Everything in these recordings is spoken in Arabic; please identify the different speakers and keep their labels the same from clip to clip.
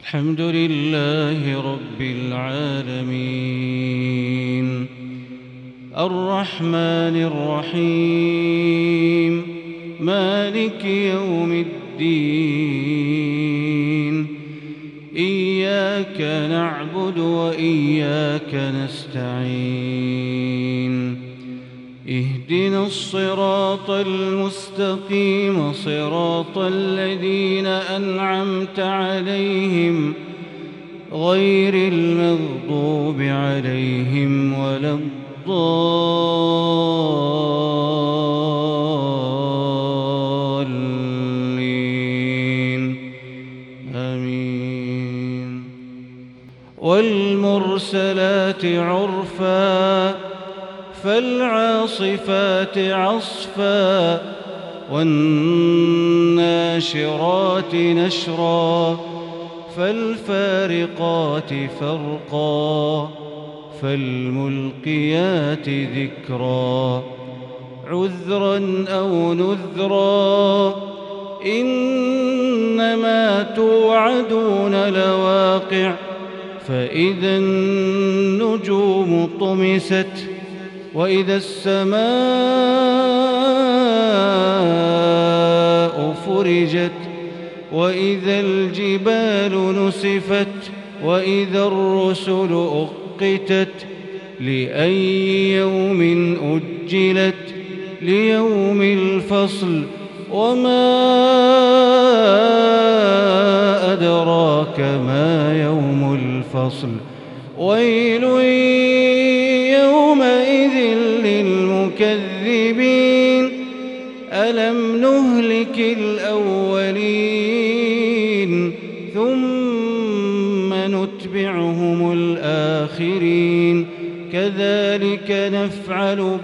Speaker 1: الحمد لله رب العالمين الرحمن الرحيم مالك يوم الدين إياك نعبد وإياك نستعين اهدنا الصراط المستقيم صراط الذين أنعمت عليهم غير المغضوب عليهم ولا الضالين آمين. والمرسلات عرفا فالعاصفات عصفا والناشرات نشرا فالفارقات فرقا فالملقيات ذكرا عذرا أو نذرا إنما توعدون لواقع فإذا النجوم طمست وإذا السماء فرجت وإذا الجبال نسفت وإذا الرسل أقتت لأي يوم أجلت ليوم الفصل وما أدراك ما يوم الفصل ويل يومئذ للمكذبين ألم نهلك الأولين ثم نتبعهم الآخرين كذلك نفعل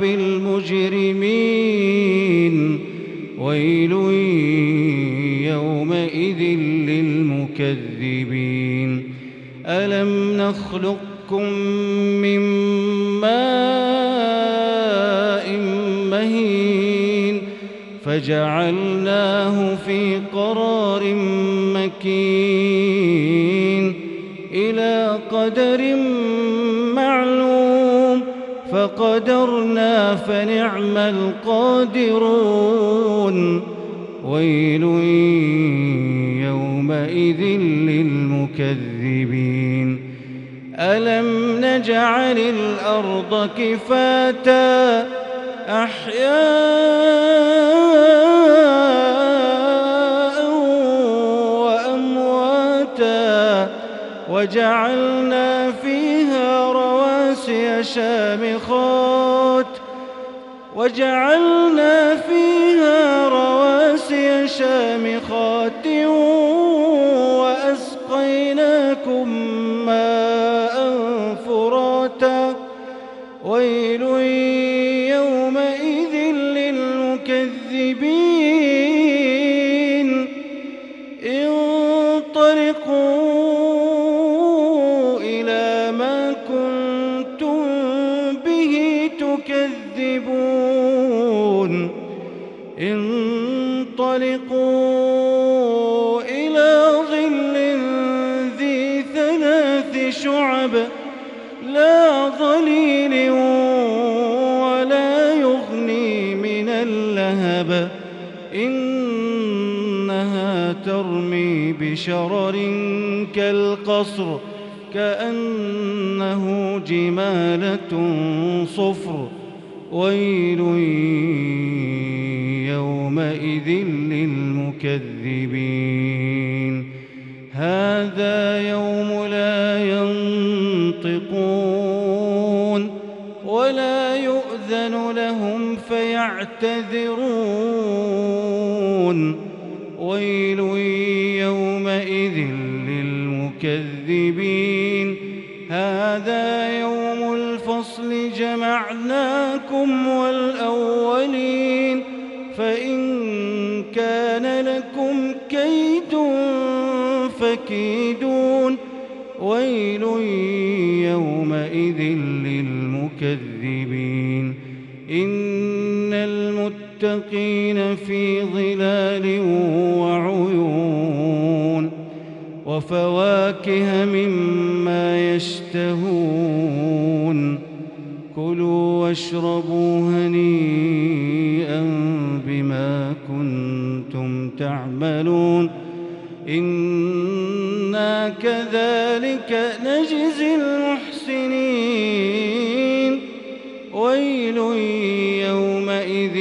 Speaker 1: بالمجرمين ويل يومئذ للمكذبين ألم نخلقكم من ماء مهين فجعلناه في قرار مكين إلى قدر معلوم فقدرنا فنعم القادرون ويل يومئذ للمكذبين ألم نجعل الأرض كفاتا أحياء وأمواتا وجعلنا فيها رواسي شامخات وأسقيناكم ماء فراتا ويل يومئذ للمكذبين انطلقوا إلى ما كنتم به تكذبون انطلقوا إلى ظل ذي 3 شعب لا ظليل ولا يغني من اللهب إنها ترمي بشرر كالقصر كأنه جمالة صفر ويل يومئذ للمكذبين هذا يوم لا ينطقون ولا يؤذن لهم فيعتذرون ويل يومئذ للمكذبين هذا يوم الفصل جمعناكم والأولين فإن كان لكم كيد فكيدون ويل يومئذ للمكذبين إن المتقين في ظلال وعيون وفواكه مما يشتهون كلوا واشربوا هنيئا بما كنتم تعملون إنا كذلك نجزي المحسنين ويل يومئذ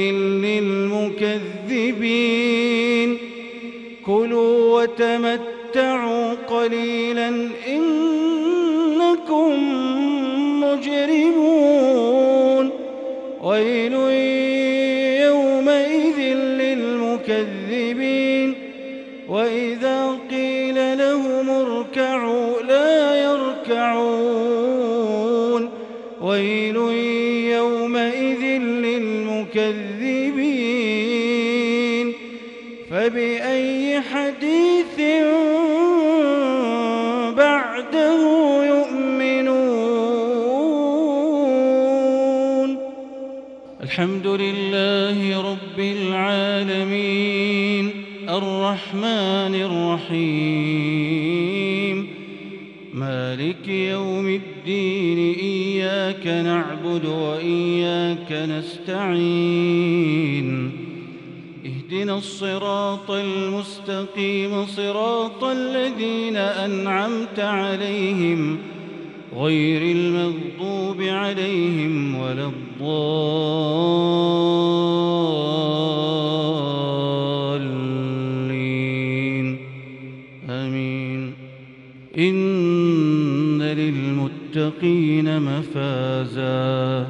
Speaker 1: للمكذبين كلوا وتمتعوا قليلا إنكم مجرمون ويل يومئذ للمكذبين وإذا قيل لهم اركعوا لا يركعون ويل يومئذ للمكذبين فبأي حديث بعده يؤمنون الحمد لله رب العالمين الرحمن الرحيم مالك يوم الدين إياك نعبد وإياك نستعين اهدنا الصراط المستقيم صراط الذين أنعمت عليهم غير المغضوب عليهم ولا الضالين آمين إن للمتقين مفازا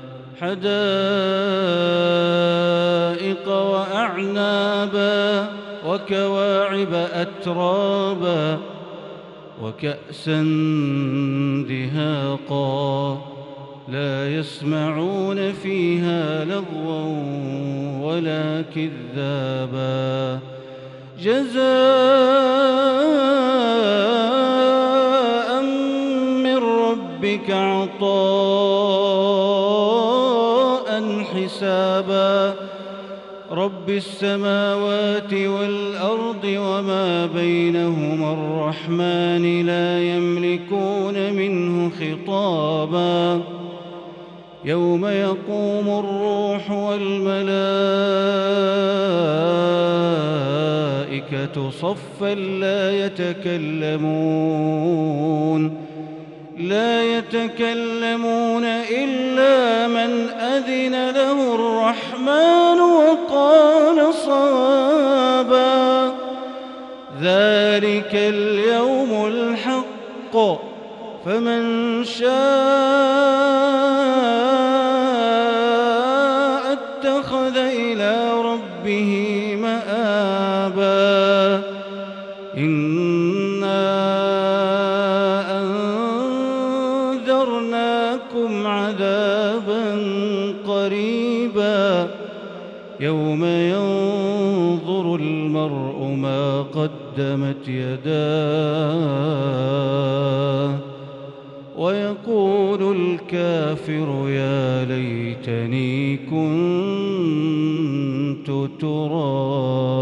Speaker 1: حدائق وأعنابا وكواعب أترابا وكأسا دهاقا لا يسمعون فيها لغوا ولا كذابا جزاء من ربك عطاء حسابا رب السماوات والأرض وما بينهما الرحمن لا يملكون منه خطابا يوم يقوم الروح والملائكة صفا لا يتكلمون إلا من أذن له الرحمن وقال صوابا ذلك اليوم الحق فمن شاء اتخذ إلى ربه مآبا إنا أنذرناكم عذابا قريبا يوم ينظر المرء ما قدمت يداه ويقول الكافر يا ليتني كنت ترابا